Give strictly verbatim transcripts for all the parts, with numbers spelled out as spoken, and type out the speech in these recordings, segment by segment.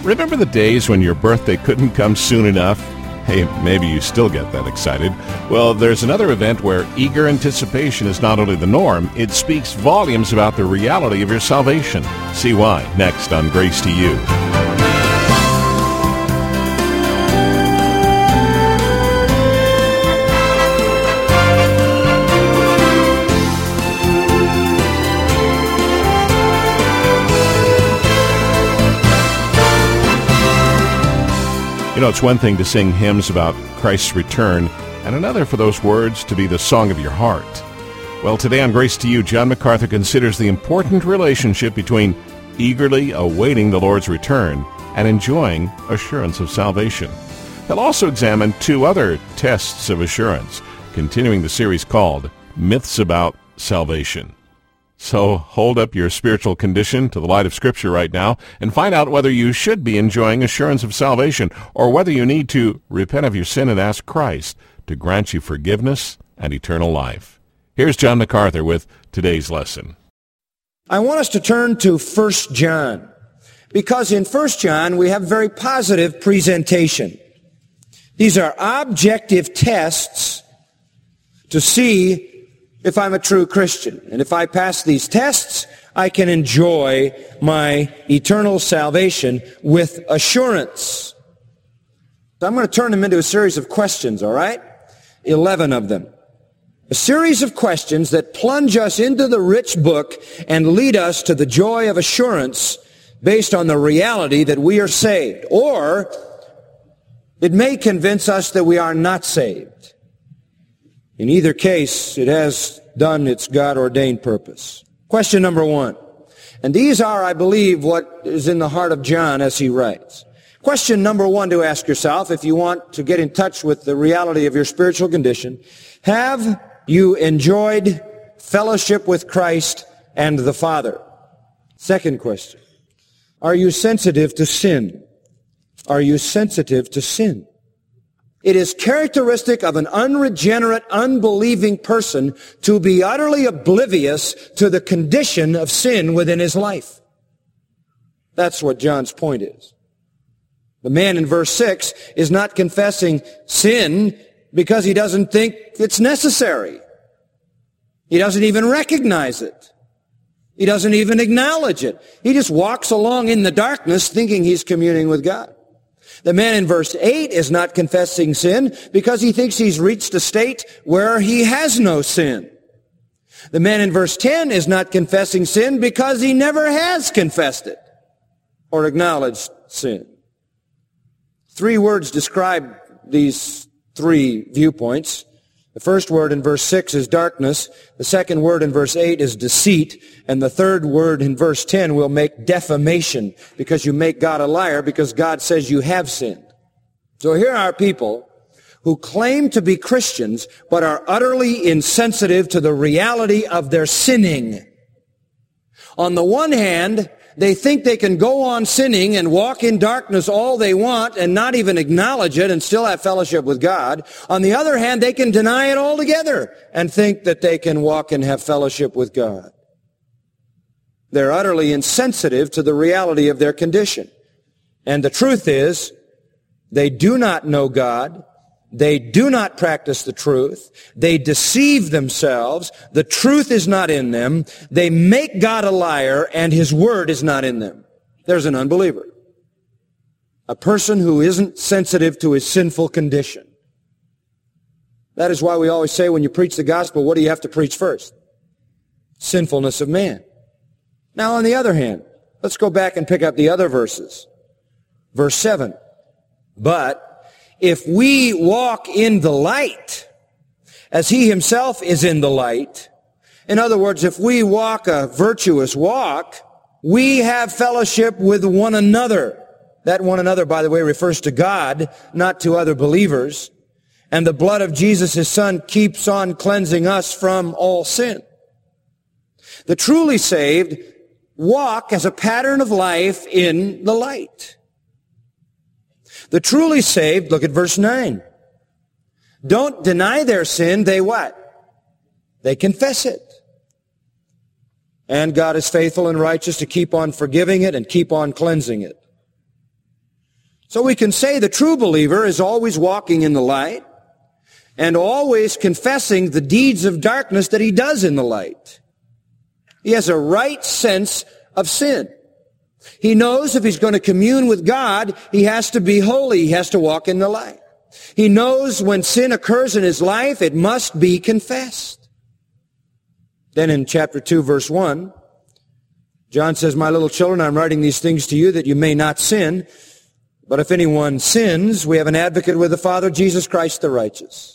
Remember the days when your birthday couldn't come soon enough? Hey, maybe you still get that excited. Well, there's another event where eager anticipation is not only the norm, it speaks volumes about the reality of your salvation. See why next on Grace to You. You know, it's one thing to sing hymns about Christ's return, and another for those words to be the song of your heart. Well, today on Grace to You, John MacArthur considers the important relationship between eagerly awaiting the Lord's return and enjoying assurance of salvation. He'll also examine two other tests of assurance, continuing the series called Myths About Salvation. So hold up your spiritual condition to the light of Scripture right now and find out whether you should be enjoying assurance of salvation or whether you need to repent of your sin and ask Christ to grant you forgiveness and eternal life. Here's John MacArthur with today's lesson. I want us to turn to First John, because in First John we have very positive presentation. These are objective tests to see if I'm a true Christian. And if I pass these tests, I can enjoy my eternal salvation with assurance. So I'm going to turn them into a series of questions, all right? Eleven of them. A series of questions that plunge us into the rich book and lead us to the joy of assurance based on the reality that we are saved. Or it may convince us that we are not saved. In either case, it has done its God-ordained purpose. Question number one. And these are, I believe, what is in the heart of John as he writes. Question number one to ask yourself, if you want to get in touch with the reality of your spiritual condition, have you enjoyed fellowship with Christ and the Father? Second question. Are you sensitive to sin? Are you sensitive to sin? It is characteristic of an unregenerate, unbelieving person to be utterly oblivious to the condition of sin within his life. That's what John's point is. The man in verse six is not confessing sin because he doesn't think it's necessary. He doesn't even recognize it. He doesn't even acknowledge it. He just walks along in the darkness thinking he's communing with God. The man in verse eight is not confessing sin because he thinks he's reached a state where he has no sin. The man in verse ten is not confessing sin because he never has confessed it or acknowledged sin. Three words describe these three viewpoints. The first word in verse six is darkness. The second word in verse eight is deceit. And the third word in verse ten will make defamation, because you make God a liar because God says you have sinned. So here are people who claim to be Christians but are utterly insensitive to the reality of their sinning. On the one hand, they think they can go on sinning and walk in darkness all they want and not even acknowledge it and still have fellowship with God. On the other hand, they can deny it altogether and think that they can walk and have fellowship with God. They're utterly insensitive to the reality of their condition. And the truth is, they do not know God. They do not practice the truth. They deceive themselves. The truth is not in them. They make God a liar, and His Word is not in them. There's an unbeliever. A person who isn't sensitive to his sinful condition. That is why we always say when you preach the gospel, what do you have to preach first? Sinfulness of man. Now, on the other hand, let's go back and pick up the other verses. Verse seven. But if we walk in the light, as He Himself is in the light, in other words, if we walk a virtuous walk, we have fellowship with one another. That one another, by the way, refers to God, not to other believers. And the blood of Jesus, His Son, keeps on cleansing us from all sin. The truly saved walk as a pattern of life in the light. The truly saved, look at verse nine. Don't deny their sin, they what? They confess it. And God is faithful and righteous to keep on forgiving it and keep on cleansing it. So we can say the true believer is always walking in the light and always confessing the deeds of darkness that he does in the light. He has a right sense of sin. He knows if he's going to commune with God, he has to be holy. He has to walk in the light. He knows when sin occurs in his life, it must be confessed. Then in chapter two, verse one, John says, "My little children, I'm writing these things to you that you may not sin. But if anyone sins, we have an advocate with the Father, Jesus Christ the righteous."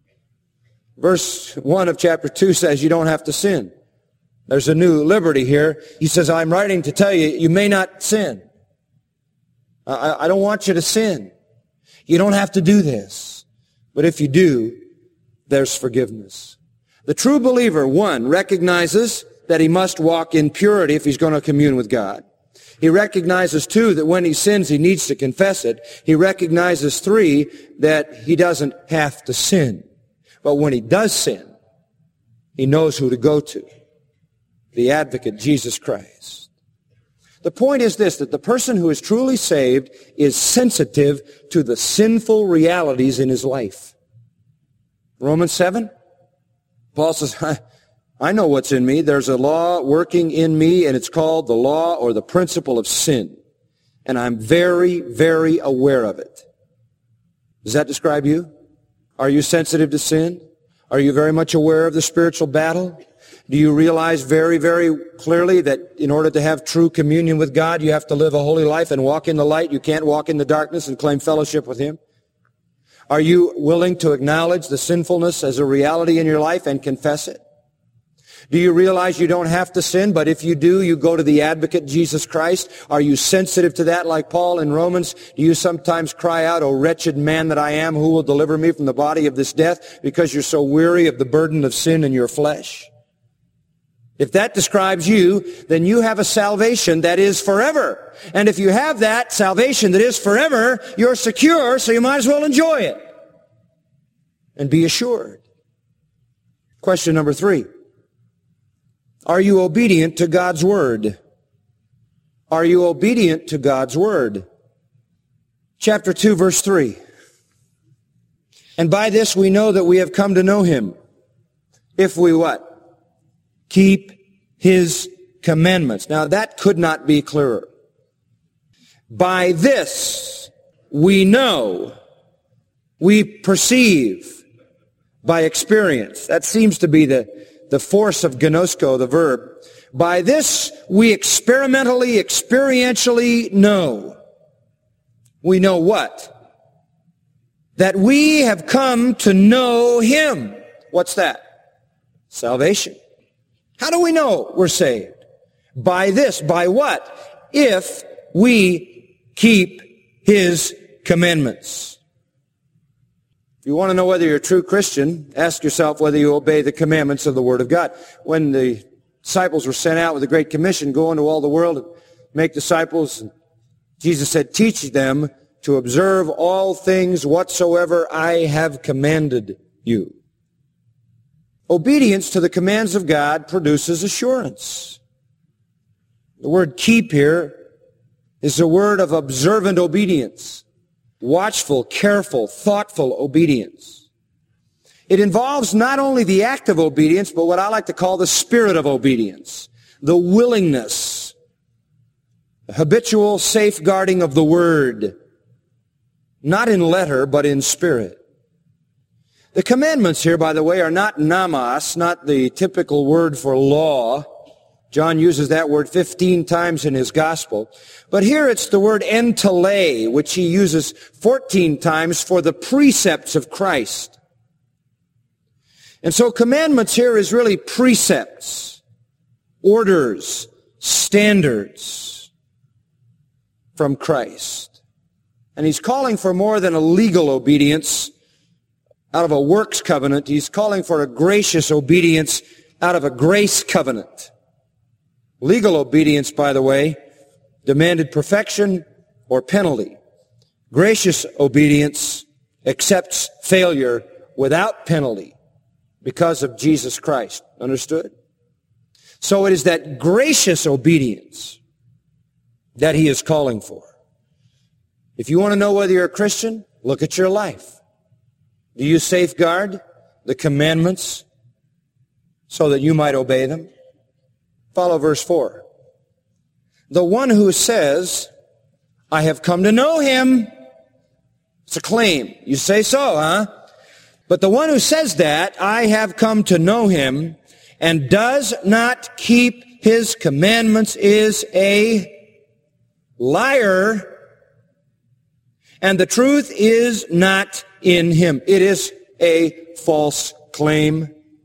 Verse one of chapter two says you don't have to sin. There's a new liberty here. He says, "I'm writing to tell you, you may not sin. I, I don't want you to sin. You don't have to do this. But if you do, there's forgiveness." The true believer, one, recognizes that he must walk in purity if he's going to commune with God. He recognizes, two, that when he sins, he needs to confess it. He recognizes, three, that he doesn't have to sin. But when he does sin, he knows who to go to. The advocate, Jesus Christ. The point is this, that the person who is truly saved is sensitive to the sinful realities in his life. Romans seven, Paul says, I, I know what's in me. There's a law working in me, and it's called the law or the principle of sin. And I'm very, very aware of it. Does that describe you? Are you sensitive to sin? Are you very much aware of the spiritual battle? Do you realize very, very clearly that in order to have true communion with God, you have to live a holy life and walk in the light? You can't walk in the darkness and claim fellowship with Him? Are you willing to acknowledge the sinfulness as a reality in your life and confess it? Do you realize you don't have to sin, but if you do, you go to the advocate, Jesus Christ? Are you sensitive to that like Paul in Romans? Do you sometimes cry out, "O wretched man that I am, who will deliver me from the body of this death?" because you're so weary of the burden of sin in your flesh? If that describes you, then you have a salvation that is forever. And if you have that salvation that is forever, you're secure, so you might as well enjoy it and be assured. Question number three. Are you obedient to God's Word? Are you obedient to God's Word? Chapter two, verse three. "And by this we know that we have come to know Him, if we" what? "Keep His commandments." Now that could not be clearer. By this we know, we perceive by experience. That seems to be the, the force of gnosko, the verb. By this we experimentally, experientially know. We know what? That we have come to know Him. What's that? Salvation. How do we know we're saved? By this. By what? If we keep His commandments. If you want to know whether you're a true Christian, ask yourself whether you obey the commandments of the Word of God. When the disciples were sent out with the Great Commission, go into all the world and make disciples, Jesus said, "Teach them to observe all things whatsoever I have commanded you." Obedience to the commands of God produces assurance. The word "keep" here is a word of observant obedience. Watchful, careful, thoughtful obedience. It involves not only the act of obedience, but what I like to call the spirit of obedience. The willingness. The habitual safeguarding of the Word. Not in letter, but in spirit. The commandments here, by the way, are not namas, not the typical word for law. John uses that word fifteen times in his gospel. But here it's the word entele, which he uses fourteen times for the precepts of Christ. And so commandments here is really precepts, orders, standards from Christ. And he's calling for more than a legal obedience out of a works covenant. He's calling for a gracious obedience out of a grace covenant. Legal obedience, by the way, demanded perfection or penalty. Gracious obedience accepts failure without penalty because of Jesus Christ. Understood? So it is that gracious obedience that he is calling for. If you want to know whether you're a Christian, look at your life. Do you safeguard the commandments so that you might obey them? Follow verse four. The one who says, I have come to know him. It's a claim. You say so, huh? But the one who says that, I have come to know him, and does not keep his commandments is a liar, and the truth is not in him. It is a false claim.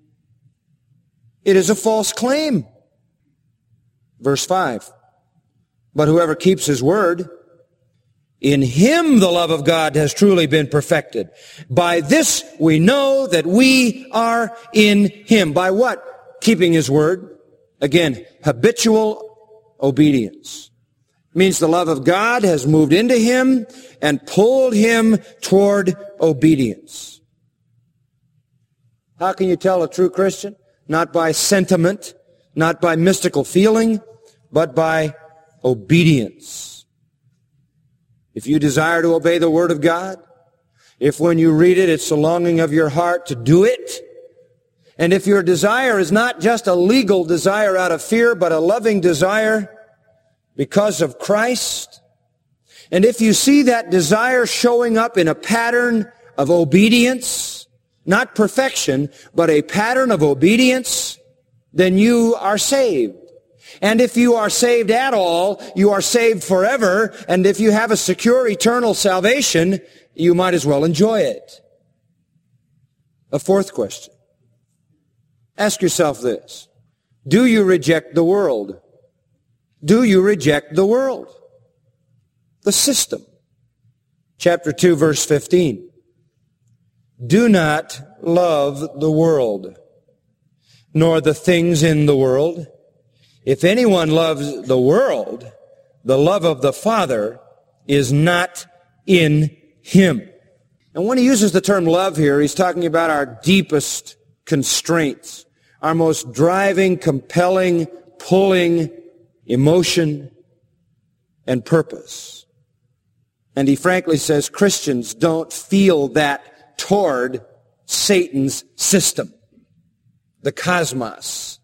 It is a false claim. Verse five. But whoever keeps his word, in him the love of God has truly been perfected. By this we know that we are in him. By what? Keeping his word. Again, habitual obedience. It means the love of God has moved into him and pulled him toward obedience. How can you tell a true Christian? Not by sentiment, not by mystical feeling, but by obedience. If you desire to obey the Word of God, if when you read it, it's the longing of your heart to do it, and if your desire is not just a legal desire out of fear, but a loving desire because of Christ, and if you see that desire showing up in a pattern of obedience, not perfection, but a pattern of obedience, then you are saved. And if you are saved at all, you are saved forever. And if you have a secure eternal salvation, you might as well enjoy it. A fourth question. Ask yourself this. Do you reject the world? Do you reject the world? The system. Chapter two, verse fifteen. Do not love the world, nor the things in the world. If anyone loves the world, the love of the Father is not in him. And when he uses the term love here, he's talking about our deepest constraints, our most driving, compelling, pulling emotion and purpose. And he frankly says Christians don't feel that toward Satan's system, the cosmos.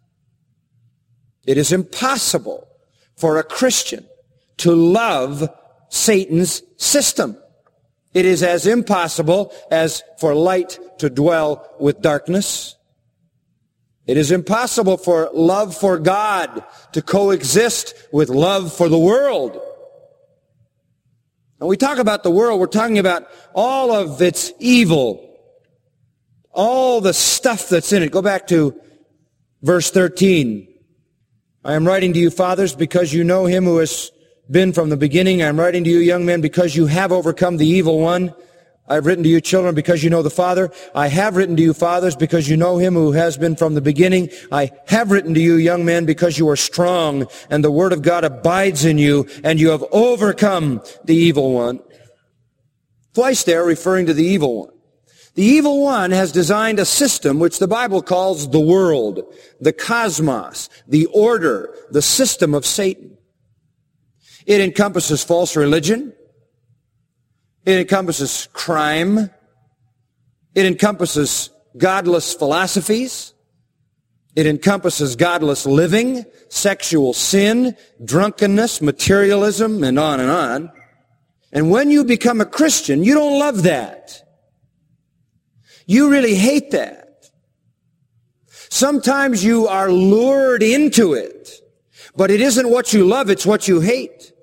It is impossible for a Christian to love Satan's system. It is as impossible as for light to dwell with darkness. It is impossible for love for God to coexist with love for the world. When we talk about the world, we're talking about all of its evil, all the stuff that's in it. Go back to verse thirteen. I am writing to you, fathers, because you know him who has been from the beginning. I am writing to you, young men, because you have overcome the evil one. I have written to you, children, because you know the Father. I have written to you, fathers, because you know him who has been from the beginning. I have written to you, young men, because you are strong, and the word of God abides in you, and you have overcome the evil one. Twice there, referring to the evil one. The evil one has designed a system which the Bible calls the world, the cosmos, the order, the system of Satan. It encompasses false religion. It encompasses crime. It encompasses godless philosophies. It encompasses godless living, sexual sin, drunkenness, materialism, and on and on. And when you become a Christian, you don't love that. You really hate that. Sometimes you are lured into it, but it isn't what you love, it's what you hate.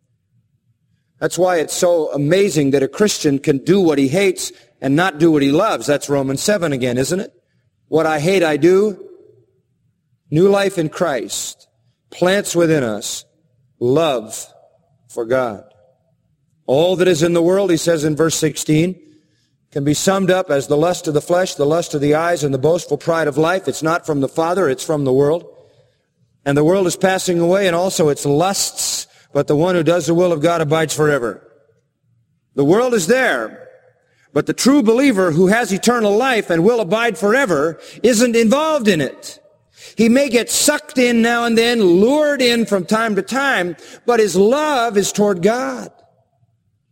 That's why it's so amazing that a Christian can do what he hates and not do what he loves. That's Romans seven again, isn't it? What I hate, I do. New life in Christ plants within us love for God. All that is in the world, he says in verse sixteen, can be summed up as the lust of the flesh, the lust of the eyes, and the boastful pride of life. It's not from the Father, it's from the world. And the world is passing away, and also its lusts, but the one who does the will of God abides forever. The world is there, but the true believer who has eternal life and will abide forever isn't involved in it. He may get sucked in now and then, lured in from time to time, but his love is toward God.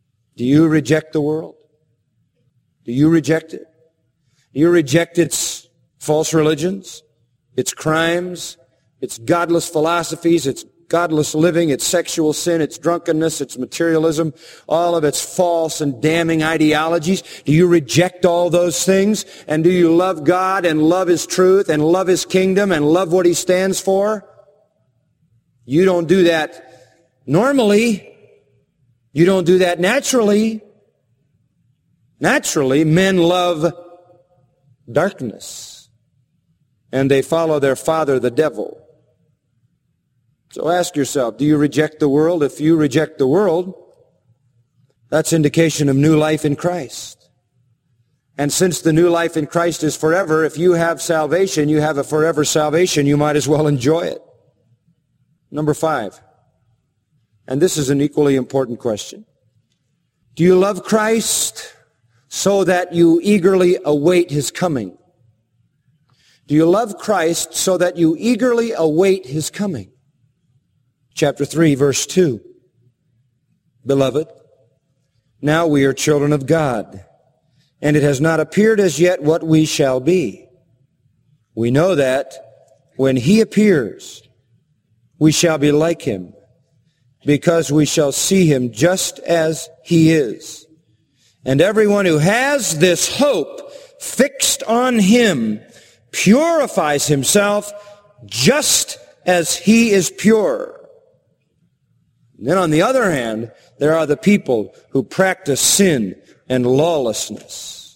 Do you reject the world? Do you reject it? Do you reject its false religions, its crimes, its godless philosophies, its godless living, its sexual sin, its drunkenness, its materialism, all of its false and damning ideologies? Do you reject all those things? And do you love God and love His truth and love His kingdom and love what He stands for? You don't do that normally. You don't do that naturally. Naturally, men love darkness, and they follow their father, the devil. So ask yourself, do you reject the world? If you reject the world, that's indication of new life in Christ. And since the new life in Christ is forever, if you have salvation, you have a forever salvation, you might as well enjoy it. Number five, and this is an equally important question. Do you love Christ so that you eagerly await His coming? Do you love Christ so that you eagerly await His coming? Chapter three, verse two. Beloved, now we are children of God, and it has not appeared as yet what we shall be. We know that when He appears, we shall be like Him, because we shall see Him just as He is. And everyone who has this hope fixed on Him purifies himself just as He is pure. And then on the other hand, there are the people who practice sin and lawlessness.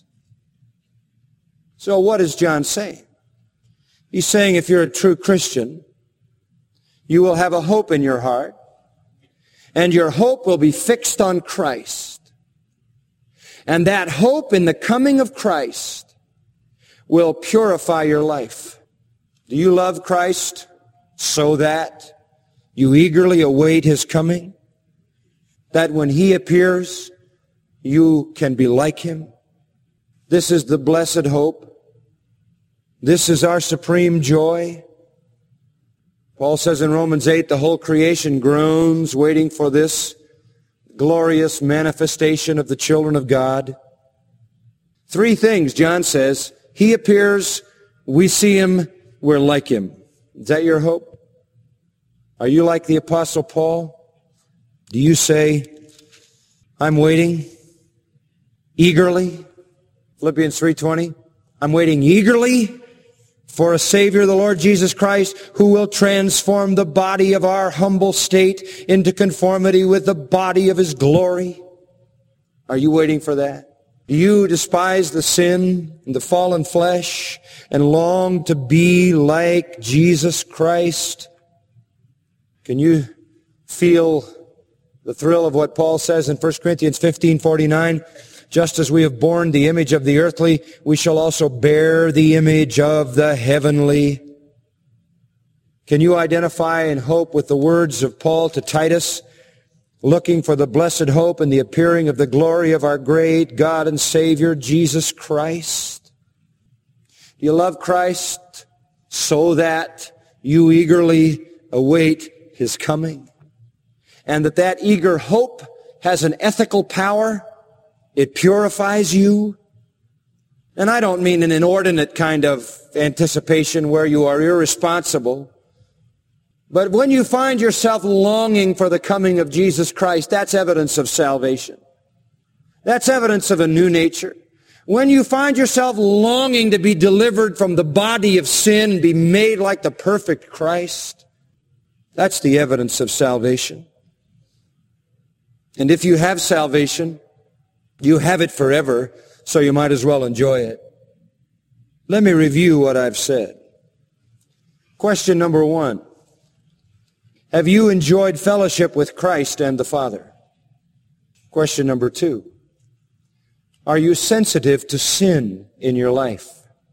So what is John saying? He's saying if you're a true Christian, you will have a hope in your heart, and your hope will be fixed on Christ. And that hope in the coming of Christ will purify your life. Do you love Christ so that you eagerly await His coming? That when He appears, you can be like Him? This is the blessed hope. This is our supreme joy. Paul says in Romans eight, the whole creation groans, waiting for this glorious manifestation of the children of God. Three things, John says. He appears, we see Him, we're like Him. Is that your hope? Are you like the Apostle Paul? Do you say, I'm waiting eagerly? Philippians three twenty. I'm waiting eagerly for a Savior, the Lord Jesus Christ, who will transform the body of our humble state into conformity with the body of His glory. Are you waiting for that? Do you despise the sin and the fallen flesh and long to be like Jesus Christ? Can you feel the thrill of what Paul says in First Corinthians fifteen forty-nine? Just as we have borne the image of the earthly, we shall also bear the image of the heavenly. Can you identify and hope with the words of Paul to Titus, looking for the blessed hope and the appearing of the glory of our great God and Savior, Jesus Christ? Do you love Christ so that you eagerly await His coming? And that that eager hope has an ethical power. It purifies you. And I don't mean an inordinate kind of anticipation where you are irresponsible. But when you find yourself longing for the coming of Jesus Christ, that's evidence of salvation. That's evidence of a new nature. When you find yourself longing to be delivered from the body of sin and be made like the perfect Christ, that's the evidence of salvation. And if you have salvation, you have it forever, so you might as well enjoy it. Let me review what I've said. Question number one. Have you enjoyed fellowship with Christ and the Father? Question number two. Are you sensitive to sin in your life?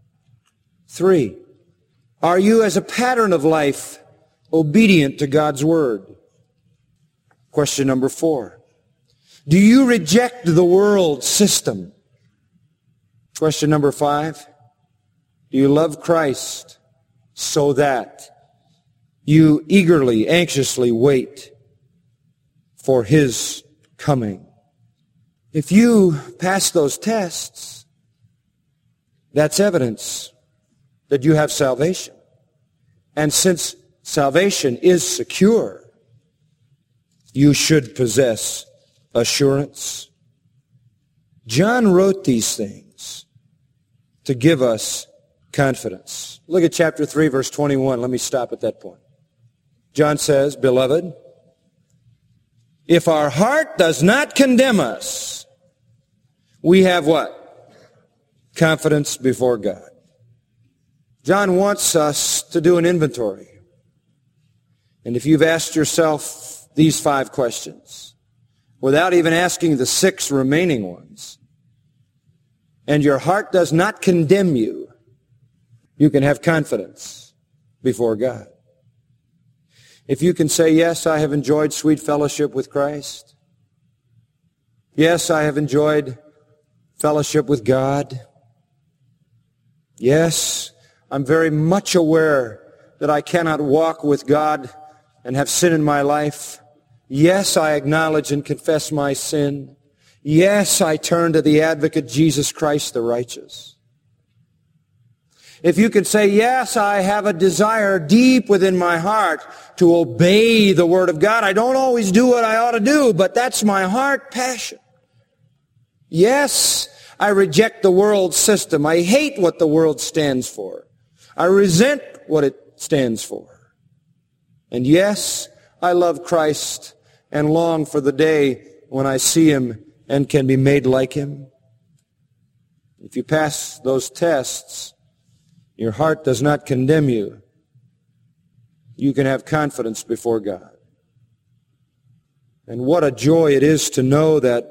Three. Are you, as a pattern of life, obedient to God's Word? Question number four. Do you reject the world system? Question number five. Do you love Christ so that you eagerly, anxiously wait for His coming? If you pass those tests, that's evidence that you have salvation. And since salvation is secure, you should possess assurance. John wrote these things to give us confidence. Look at chapter three, verse twenty-one. Let me stop at that point. John says, "Beloved, if our heart does not condemn us, we have" what? Confidence before God. John wants us to do an inventory. And if you've asked yourself these five questions, without even asking the six remaining ones, and your heart does not condemn you, you can have confidence before God. If you can say, yes, I have enjoyed sweet fellowship with Christ. Yes, I have enjoyed fellowship with God. Yes, I'm very much aware that I cannot walk with God and have sin in my life. Yes, I acknowledge and confess my sin. Yes, I turn to the advocate, Jesus Christ the righteous. If you can say, yes, I have a desire deep within my heart to obey the Word of God. I don't always do what I ought to do, but that's my heart passion. Yes, I reject the world system. I hate what the world stands for. I resent what it stands for. And yes, I love Christ and long for the day when I see Him and can be made like Him. If you pass those tests, your heart does not condemn you. You can have confidence before God. And what a joy it is to know that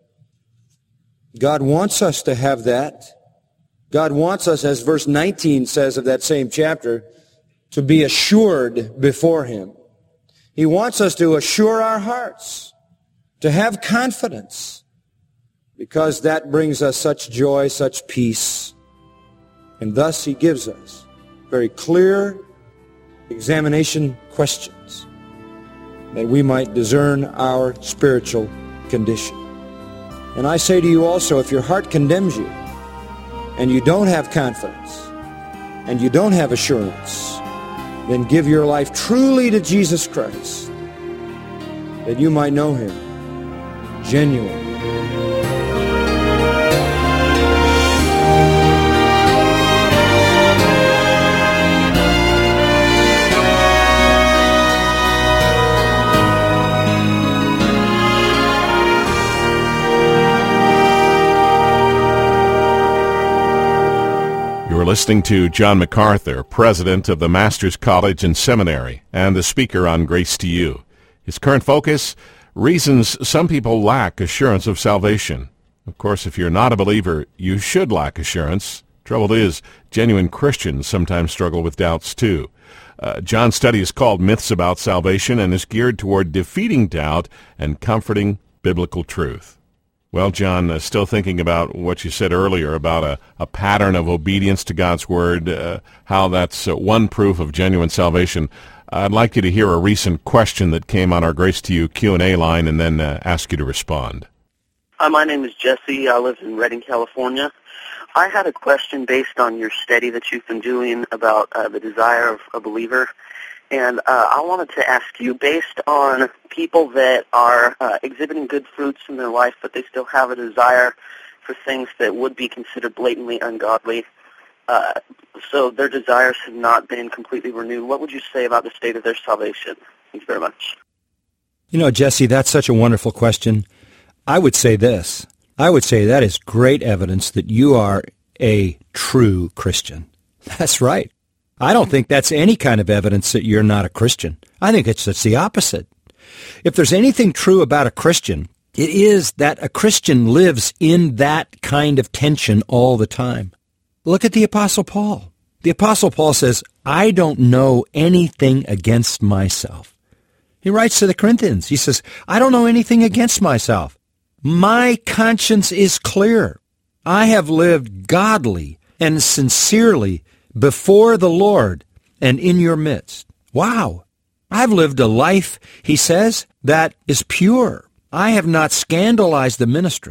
God wants us to have that. God wants us, as verse nineteen says of that same chapter, to be assured before Him. He wants us to assure our hearts, to have confidence, because that brings us such joy, such peace. And thus He gives us very clear examination questions that we might discern our spiritual condition. And I say to you also, if your heart condemns you, and you don't have confidence, and you don't have assurance, then give your life truly to Jesus Christ, that you might know Him genuinely. You're listening to John MacArthur, president of the Masters College and Seminary, and the speaker on Grace to You. His current focus, reasons some people lack assurance of salvation. Of course, if you're not a believer, you should lack assurance. Trouble is, genuine Christians sometimes struggle with doubts too. Uh, John's study is called Myths About Salvation and is geared toward defeating doubt and comforting biblical truth. Well, John, uh, still thinking about what you said earlier about a, a pattern of obedience to God's Word, uh, how that's uh, one proof of genuine salvation. I'd like you to hear a recent question that came on our Grace to You Q and A line and then uh, ask you to respond. Hi, my name is Jesse. I live in Redding, California. I had a question based on your study that you've been doing about uh, the desire of a believer. And uh, I wanted to ask you, based on people that are uh, exhibiting good fruits in their life, but they still have a desire for things that would be considered blatantly ungodly, uh, so their desires have not been completely renewed, what would you say about the state of their salvation? Thank you very much. You know, Jesse, that's such a wonderful question. I would say this. I would say that is great evidence that you are a true Christian. That's right. I don't think that's any kind of evidence that you're not a Christian. I think it's, it's the opposite. If there's anything true about a Christian, it is that a Christian lives in that kind of tension all the time. Look at the Apostle Paul. The Apostle Paul says, I don't know anything against myself. He writes to the Corinthians. He says, I don't know anything against myself. My conscience is clear. I have lived godly and sincerely before the Lord and in your midst. Wow. I've lived a life, he says, that is pure. I have not scandalized the ministry.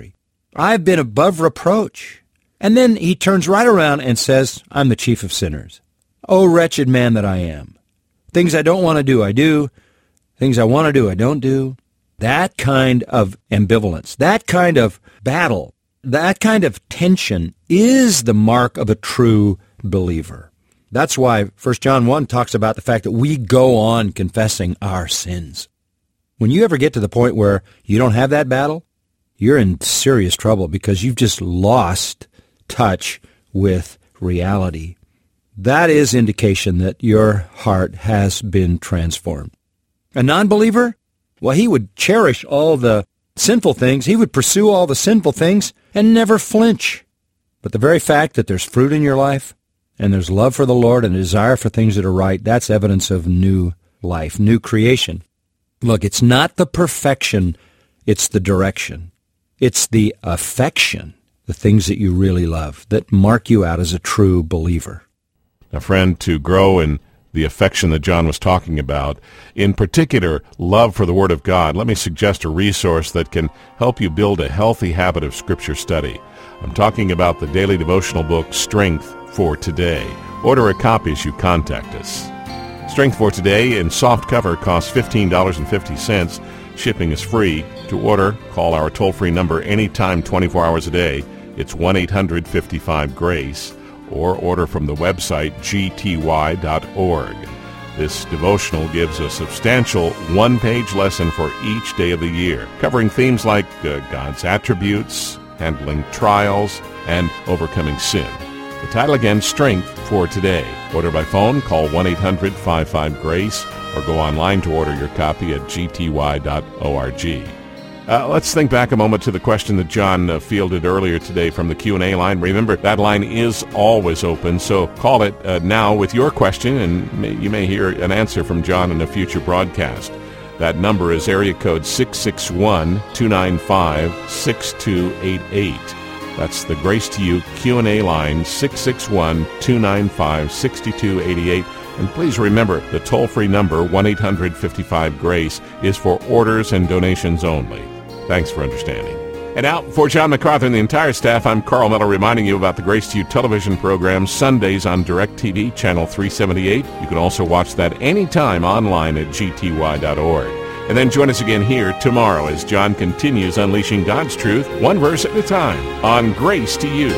I've been above reproach. And then he turns right around and says, I'm the chief of sinners. Oh, wretched man that I am. Things I don't want to do, I do. Things I want to do, I don't do. That kind of ambivalence, that kind of battle, that kind of tension is the mark of a true believer. That's why First John one talks about the fact that we go on confessing our sins. When you ever get to the point where you don't have that battle, you're in serious trouble because you've just lost touch with reality. That is indication that your heart has been transformed. A non-believer, well, he would cherish all the sinful things. He would pursue all the sinful things and never flinch. But the very fact that there's fruit in your life and there's love for the Lord and a desire for things that are right, that's evidence of new life, new creation. Look, it's not the perfection, it's the direction. It's the affection, the things that you really love, that mark you out as a true believer. Now, friend, to grow in the affection that John was talking about, in particular, love for the Word of God, let me suggest a resource that can help you build a healthy habit of Scripture study. I'm talking about the daily devotional book, Strength for Today. Order a copy as you contact us. Strength for Today in soft cover costs fifteen dollars and fifty cents. Shipping is free. To order, call our toll-free number anytime, twenty-four hours a day. It's one eight hundred fifty-five GRACE. Or order from the website g t y dot org. This devotional gives a substantial one-page lesson for each day of the year, covering themes like uh, God's attributes, handling trials, and overcoming sin. The title again, Strength for Today. Order by phone, call one eight hundred fifty-five GRACE, or go online to order your copy at g t y dot org. Uh, let's think back a moment to the question that John uh, fielded earlier today from the Q and A line. Remember, that line is always open, so call it uh, now with your question, and may, you may hear an answer from John in a future broadcast. That number is area code six six one, two nine five, six two eight eight. That's the Grace to You Q and A line, six six one, two nine five, six two eight eight. And please remember, the toll-free number, one eight hundred fifty-five GRACE, is for orders and donations only. Thanks for understanding. And now, for John MacArthur and the entire staff, I'm Carl Miller reminding you about the Grace to You television program, Sundays on DirecTV, channel three seventy-eight. You can also watch that anytime online at g t y dot org. And then join us again here tomorrow as John continues unleashing God's truth, one verse at a time, on Grace to You.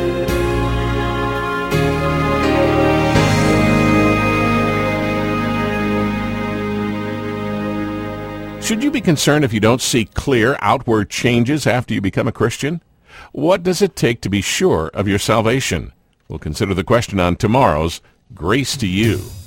Should you be concerned if you don't see clear outward changes after you become a Christian? What does it take to be sure of your salvation? We'll consider the question on tomorrow's Grace to You.